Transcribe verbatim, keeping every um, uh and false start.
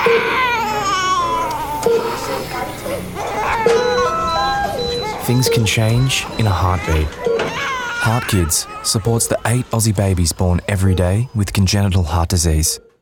Things can change in a heartbeat. Heart Kids supports the eight Aussie babies born every day with congenital heart disease.